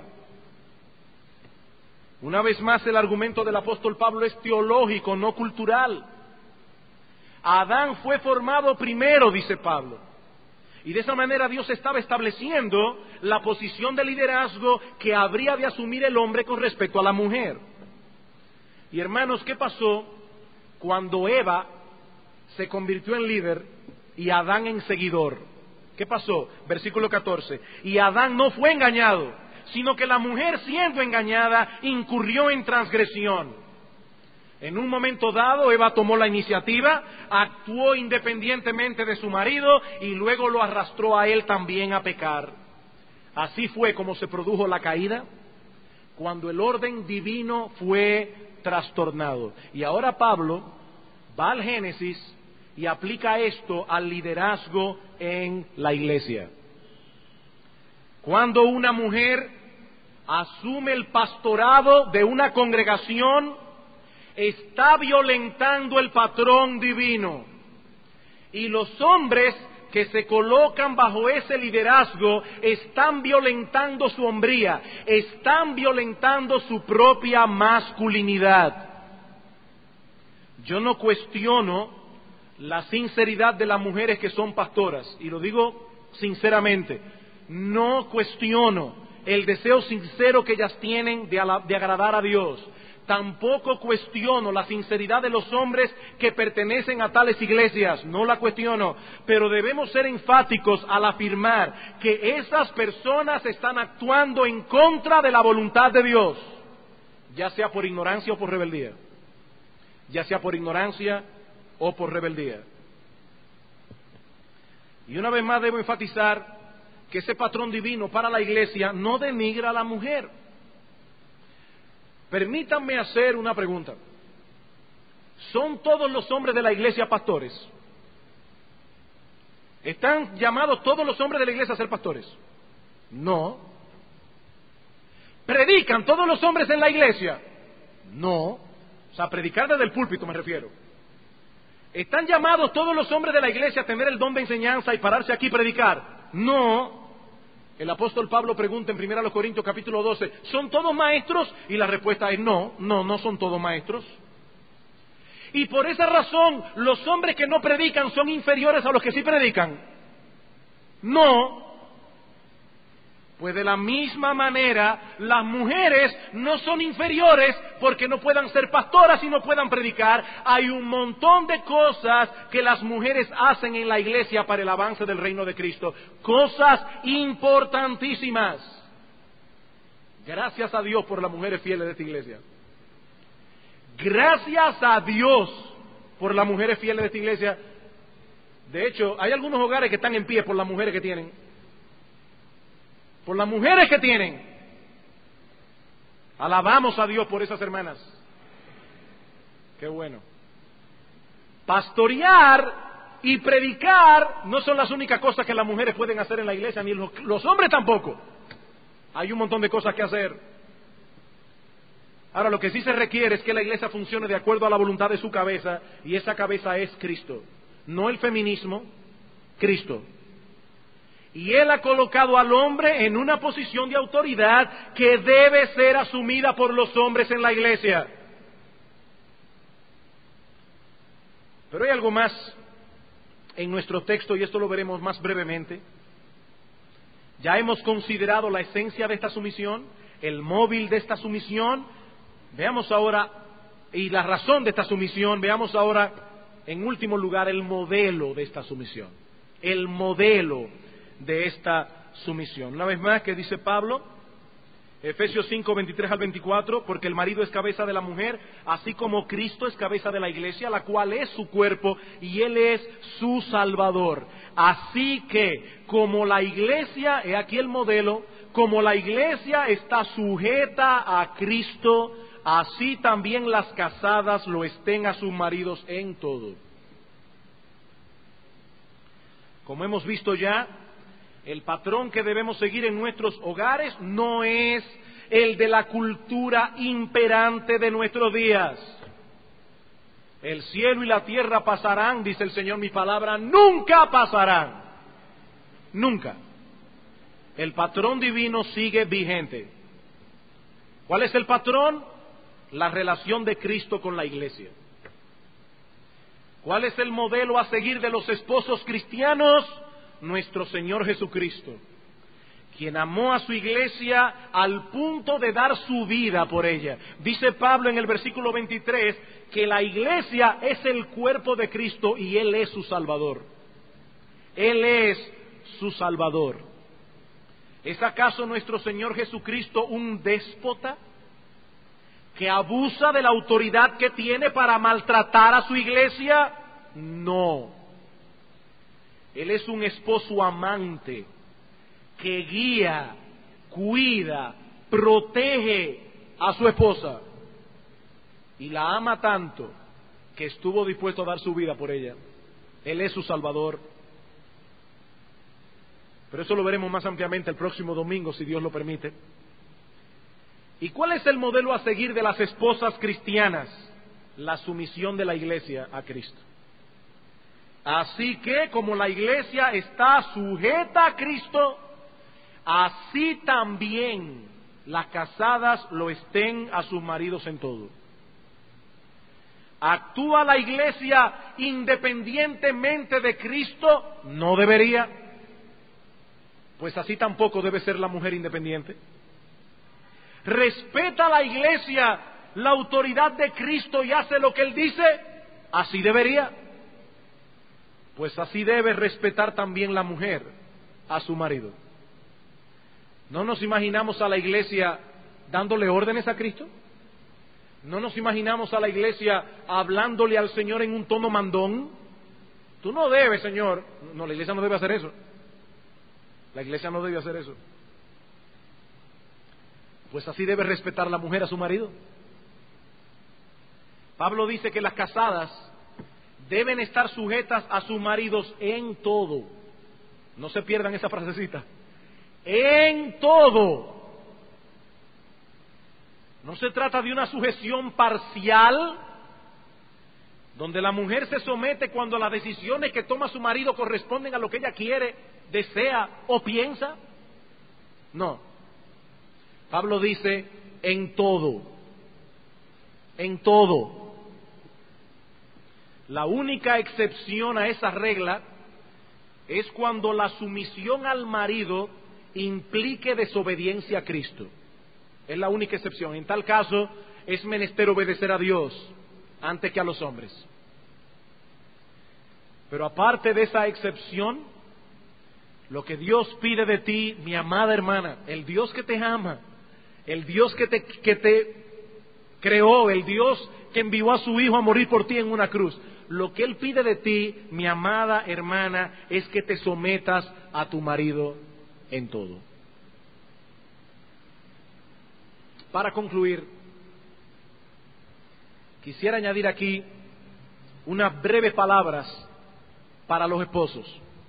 Speaker 1: Una vez más, el argumento del apóstol Pablo es teológico, no cultural. Adán fue formado primero, dice Pablo. Y de esa manera Dios estaba estableciendo la posición de liderazgo que habría de asumir el hombre con respecto a la mujer. Y hermanos, ¿qué pasó cuando Eva se convirtió en líder y Adán en seguidor? ¿Qué pasó? Versículo catorce. Y Adán no fue engañado, sino que la mujer, siendo engañada, incurrió en transgresión. En un momento dado, Eva tomó la iniciativa, actuó independientemente de su marido y luego lo arrastró a él también a pecar. Así fue como se produjo la caída, cuando el orden divino fue trastornado. Y ahora Pablo va al Génesis y aplica esto al liderazgo en la iglesia. Cuando una mujer asume el pastorado de una congregación, está violentando el patrón divino. Y los hombres que se colocan bajo ese liderazgo están violentando su hombría, están violentando su propia masculinidad. Yo no cuestiono la sinceridad de las mujeres que son pastoras, y lo digo sinceramente, no cuestiono el deseo sincero que ellas tienen de, de agradar a Dios. Tampoco cuestiono la sinceridad de los hombres que pertenecen a tales iglesias, no la cuestiono, pero debemos ser enfáticos al afirmar que esas personas están actuando en contra de la voluntad de Dios, ya sea por ignorancia o por rebeldía, ya sea por ignorancia o por rebeldía. Y una vez más debo enfatizar que ese patrón divino para la iglesia no denigra a la mujer. Permítanme hacer una pregunta. ¿son todos los hombres de la iglesia pastores? ¿Están llamados todos los hombres de la iglesia a ser pastores? No. ¿Predican todos los hombres en la iglesia? No. O sea, predicar desde el púlpito me refiero. ¿Están llamados todos los hombres de la iglesia a tener el don de enseñanza y pararse aquí y predicar? No. El apóstol Pablo pregunta en primera Corintios capítulo doce, ¿son todos maestros? Y la respuesta es no, no, no son todos maestros. Y por esa razón, los hombres que no predican son inferiores a los que sí predican. No. Pues de la misma manera, las mujeres no son inferiores porque no puedan ser pastoras y no puedan predicar. Hay un montón de cosas que las mujeres hacen en la iglesia para el avance del reino de Cristo. Cosas importantísimas. Gracias a Dios por las mujeres fieles de esta iglesia. Gracias a Dios por las mujeres fieles de esta iglesia. De hecho, hay algunos hogares que están en pie por las mujeres que tienen. Por las mujeres que tienen. Alabamos a Dios por esas hermanas. Qué bueno. Pastorear y predicar no son las únicas cosas que las mujeres pueden hacer en la iglesia, ni los, los hombres tampoco. Hay un montón de cosas que hacer. Ahora, lo que sí se requiere es que la iglesia funcione de acuerdo a la voluntad de su cabeza, y esa cabeza es Cristo. No el feminismo, Cristo. Y Él ha colocado al hombre en una posición de autoridad que debe ser asumida por los hombres en la iglesia. Pero hay algo más en nuestro texto, y esto lo veremos más brevemente. Ya hemos considerado la esencia de esta sumisión, el móvil de esta sumisión. Veamos ahora, y la razón de esta sumisión, veamos ahora, en último lugar, el modelo de esta sumisión. El modelo de esta sumisión. Una vez más, que dice Pablo, Efesios cinco, veintitrés al veinticuatro, porque el marido es cabeza de la mujer, así como Cristo es cabeza de la iglesia, la cual es su cuerpo, y Él es su Salvador. Así que, como la iglesia, he aquí el modelo, como la iglesia está sujeta a Cristo, así también las casadas lo estén a sus maridos en todo. Como hemos visto ya, el patrón que debemos seguir en nuestros hogares no es el de la cultura imperante de nuestros días. El cielo y la tierra pasarán, dice el Señor, mi palabra nunca pasarán. Nunca. El patrón divino sigue vigente. ¿Cuál es el patrón? La relación de Cristo con la iglesia. ¿Cuál es el modelo a seguir de los esposos cristianos? Nuestro Señor Jesucristo, quien amó a su iglesia al punto de dar su vida por ella. Dice Pablo en el versículo veintitrés que la iglesia es el cuerpo de Cristo y Él es su Salvador. Él es su Salvador. ¿Es acaso nuestro Señor Jesucristo un déspota que abusa de la autoridad que tiene para maltratar a su iglesia? No. Él es un esposo amante que guía, cuida, protege a su esposa y la ama tanto que estuvo dispuesto a dar su vida por ella. Él es su Salvador. Pero eso lo veremos más ampliamente el próximo domingo, si Dios lo permite. ¿Y cuál es el modelo a seguir de las esposas cristianas? La sumisión de la iglesia a Cristo. Así que, como la iglesia está sujeta a Cristo, así también las casadas lo estén a sus maridos en todo. ¿Actúa la iglesia independientemente de Cristo? No debería. Pues así tampoco debe ser la mujer independiente. ¿Respeta la iglesia la autoridad de Cristo y hace lo que Él dice? Así debería. Pues así debe respetar también la mujer a su marido. ¿No nos imaginamos a la iglesia dándole órdenes a Cristo? ¿No nos imaginamos a la iglesia hablándole al Señor en un tono mandón? Tú no debes, Señor. No, la iglesia no debe hacer eso. La iglesia no debe hacer eso. Pues así debe respetar la mujer a su marido. Pablo dice que las casadas deben estar sujetas a sus maridos en todo. No se pierdan esa frasecita. En todo. No se trata de una sujeción parcial, donde la mujer se somete cuando las decisiones que toma su marido corresponden a lo que ella quiere, desea o piensa. No. Pablo dice en todo. En todo. La única excepción a esa regla es cuando la sumisión al marido implique desobediencia a Cristo. Es la única excepción. En tal caso, es menester obedecer a Dios antes que a los hombres. Pero aparte de esa excepción, lo que Dios pide de ti, mi amada hermana, el Dios que te ama, el Dios que te, que te creó, el Dios que envió a su Hijo a morir por ti en una cruz, lo que Él pide de ti, mi amada hermana, es que te sometas a tu marido en todo. Para concluir, quisiera añadir aquí unas breves palabras para los esposos.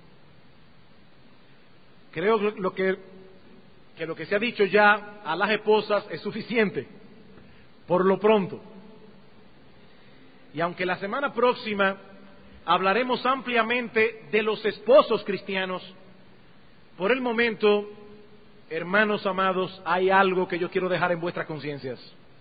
Speaker 1: Creo que lo que, que lo que se ha dicho ya a las esposas es suficiente, por lo pronto. Y aunque la semana próxima hablaremos ampliamente de los esposos cristianos, por el momento, hermanos amados, hay algo que yo quiero dejar en vuestras conciencias.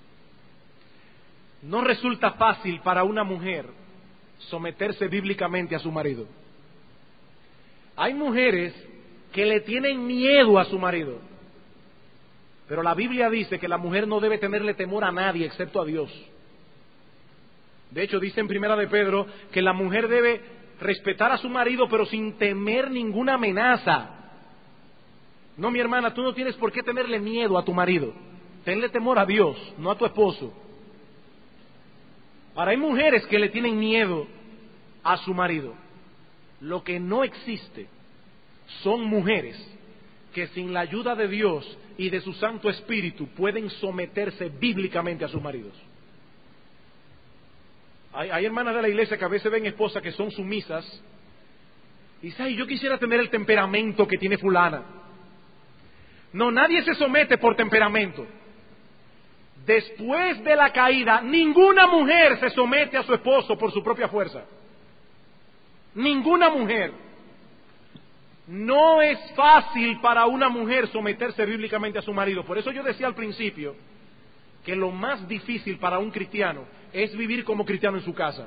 Speaker 1: No resulta fácil para una mujer someterse bíblicamente a su marido. Hay mujeres que le tienen miedo a su marido, pero la Biblia dice que la mujer no debe tenerle temor a nadie excepto a Dios. De hecho, dice en Primera de Pedro que la mujer debe respetar a su marido, pero sin temer ninguna amenaza. No, mi hermana, tú no tienes por qué tenerle miedo a tu marido. Tenle temor a Dios, no a tu esposo. Ahora, hay mujeres que le tienen miedo a su marido. Lo que no existe son mujeres que sin la ayuda de Dios y de su Santo Espíritu pueden someterse bíblicamente a sus maridos. Hay, hay hermanas de la iglesia que a veces ven esposas que son sumisas y dicen, ay, yo quisiera tener el temperamento que tiene fulana. No, nadie se somete por temperamento. Después de la caída, ninguna mujer se somete a su esposo por su propia fuerza. Ninguna mujer. No es fácil para una mujer someterse bíblicamente a su marido. Por eso yo decía al principio que lo más difícil para un cristiano es vivir como cristiano en su casa.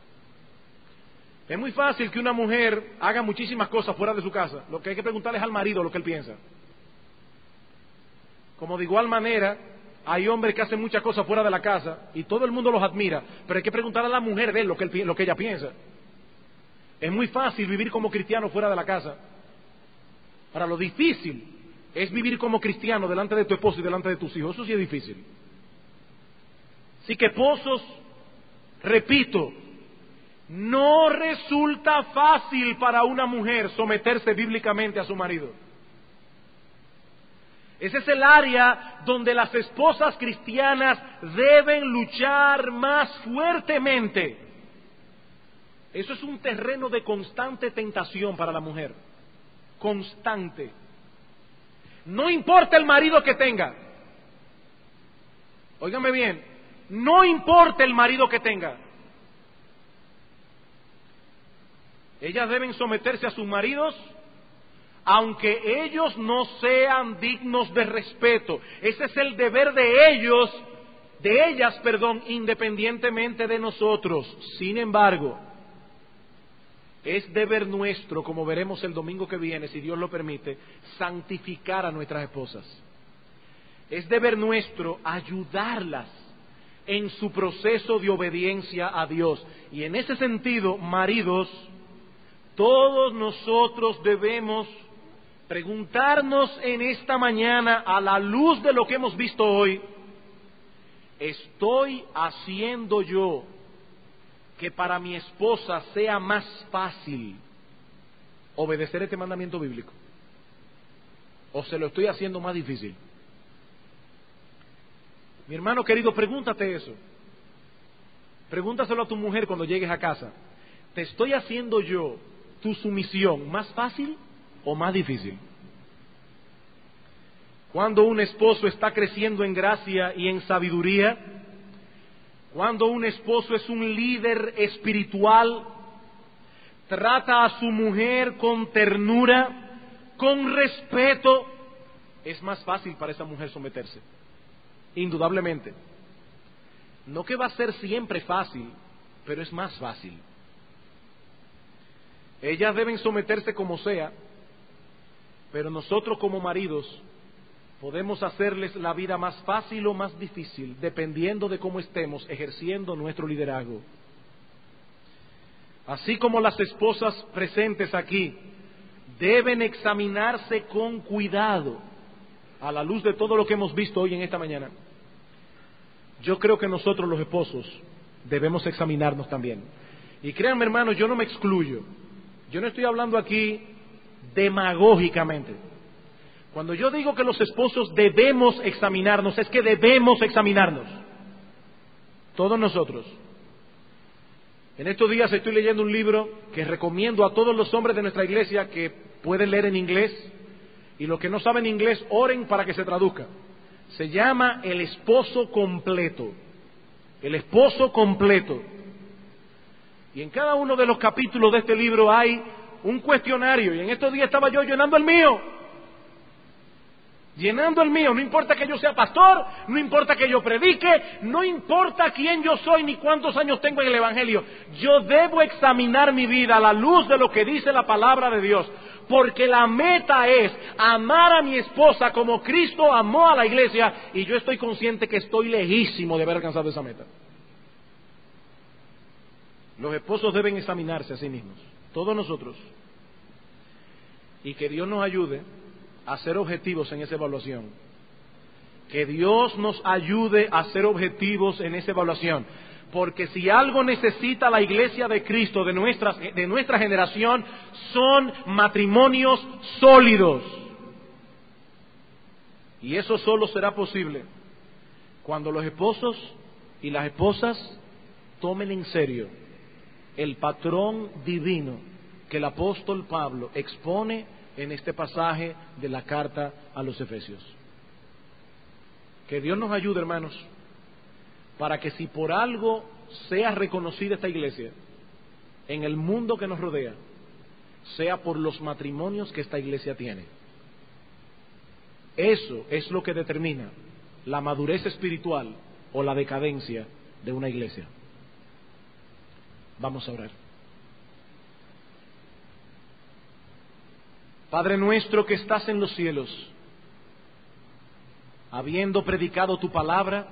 Speaker 1: Es muy fácil que una mujer haga muchísimas cosas fuera de su casa. Lo que hay que preguntarle es al marido lo que él piensa. Como de igual manera, hay hombres que hacen muchas cosas fuera de la casa y todo el mundo los admira, pero hay que preguntarle a la mujer de él lo que, él, lo que ella piensa. Es muy fácil vivir como cristiano fuera de la casa. Ahora, lo difícil es vivir como cristiano delante de tu esposo y delante de tus hijos. Eso sí es difícil. Así que, esposos, repito, no resulta fácil para una mujer someterse bíblicamente a su marido. Ese es el área donde las esposas cristianas deben luchar más fuertemente. Eso es un terreno de constante tentación para la mujer. Constante. No importa el marido que tenga. Óigame bien, no importa el marido que tenga. Ellas deben someterse a sus maridos, aunque ellos no sean dignos de respeto. Ese es el deber de ellos, de ellas, perdón, independientemente de nosotros. Sin embargo, es deber nuestro, como veremos el domingo que viene, si Dios lo permite, santificar a nuestras esposas. Es deber nuestro ayudarlas en su proceso de obediencia a Dios. Y en ese sentido, maridos, todos nosotros debemos preguntarnos en esta mañana, a la luz de lo que hemos visto hoy, ¿estoy haciendo yo que para mi esposa sea más fácil obedecer este mandamiento bíblico? ¿O se lo estoy haciendo más difícil? Mi hermano querido, pregúntate eso. Pregúntaselo a tu mujer cuando llegues a casa. ¿Te estoy haciendo yo tu sumisión más fácil o más difícil? Cuando un esposo está creciendo en gracia y en sabiduría, cuando un esposo es un líder espiritual, trata a su mujer con ternura, con respeto, es más fácil para esa mujer someterse. Indudablemente. No que va a ser siempre fácil, pero es más fácil. Ellas deben someterse como sea, pero nosotros como maridos podemos hacerles la vida más fácil o más difícil, dependiendo de cómo estemos ejerciendo nuestro liderazgo. Así como las esposas presentes aquí deben examinarse con cuidado a la luz de todo lo que hemos visto hoy en esta mañana, yo creo que nosotros los esposos debemos examinarnos también. Y créanme, hermanos, yo no me excluyo. Yo no estoy hablando aquí demagógicamente. Cuando yo digo que los esposos debemos examinarnos, es que debemos examinarnos. Todos nosotros. En estos días estoy leyendo un libro que recomiendo a todos los hombres de nuestra iglesia que pueden leer en inglés, y los que no saben inglés, oren para que se traduzca. Se llama El esposo completo. El esposo completo. Y en cada uno de los capítulos de este libro hay un cuestionario, y en estos días estaba yo llenando el mío. Llenando el mío, no importa que yo sea pastor, no importa que yo predique, no importa quién yo soy ni cuántos años tengo en el Evangelio. Yo debo examinar mi vida a la luz de lo que dice la palabra de Dios, porque la meta es amar a mi esposa como Cristo amó a la iglesia, y yo estoy consciente que estoy lejísimo de haber alcanzado esa meta. Los esposos deben examinarse a sí mismos, todos nosotros, y que Dios nos ayude a ser objetivos en esa evaluación. Que Dios nos ayude a ser objetivos en esa evaluación. Porque si algo necesita la iglesia de Cristo de nuestra, de nuestra generación, son matrimonios sólidos. Y eso solo será posible cuando los esposos y las esposas tomen en serio el patrón divino que el apóstol Pablo expone en este pasaje de la carta a los Efesios. Que Dios nos ayude, hermanos, para que si por algo sea reconocida esta iglesia en el mundo que nos rodea, sea por los matrimonios que esta iglesia tiene. Eso es lo que determina la madurez espiritual o la decadencia de una iglesia. Vamos a orar. Padre nuestro que estás en los cielos, habiendo predicado tu palabra,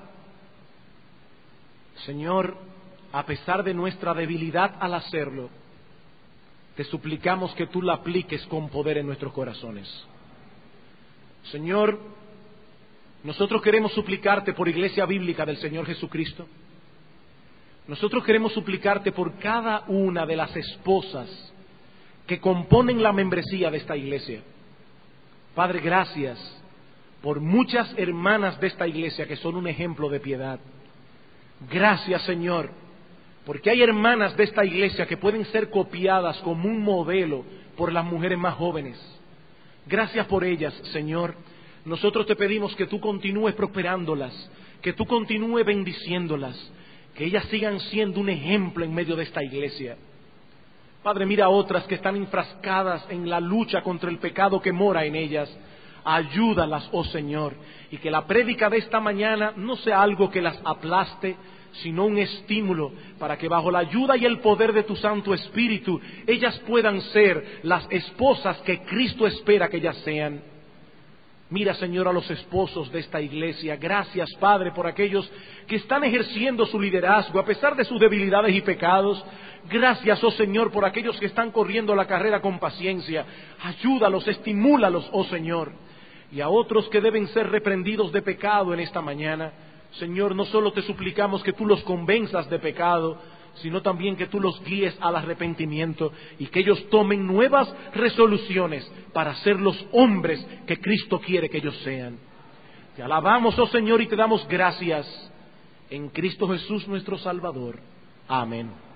Speaker 1: Señor, a pesar de nuestra debilidad al hacerlo, te suplicamos que tú la apliques con poder en nuestros corazones. Señor, nosotros queremos suplicarte por Iglesia Bíblica del Señor Jesucristo. Nosotros queremos suplicarte por cada una de las esposas que componen la membresía de esta iglesia. Padre, gracias por muchas hermanas de esta iglesia que son un ejemplo de piedad. Gracias, Señor, porque hay hermanas de esta iglesia que pueden ser copiadas como un modelo por las mujeres más jóvenes. Gracias por ellas, Señor. Nosotros te pedimos que tú continúes prosperándolas, que tú continúes bendiciéndolas, que ellas sigan siendo un ejemplo en medio de esta iglesia. Padre, mira a otras que están enfrascadas en la lucha contra el pecado que mora en ellas. Ayúdalas, oh Señor, y que la prédica de esta mañana no sea algo que las aplaste, sino un estímulo para que bajo la ayuda y el poder de tu Santo Espíritu ellas puedan ser las esposas que Cristo espera que ellas sean. Mira, Señor, a los esposos de esta iglesia. Gracias, Padre, por aquellos que están ejerciendo su liderazgo a pesar de sus debilidades y pecados. Gracias, oh Señor, por aquellos que están corriendo la carrera con paciencia. Ayúdalos, estimúlalos, oh Señor. Y a otros que deben ser reprendidos de pecado en esta mañana, Señor, no solo te suplicamos que tú los convenzas de pecado, sino también que tú los guíes al arrepentimiento y que ellos tomen nuevas resoluciones para ser los hombres que Cristo quiere que ellos sean. Te alabamos, oh Señor, y te damos gracias en Cristo Jesús nuestro Salvador. Amén.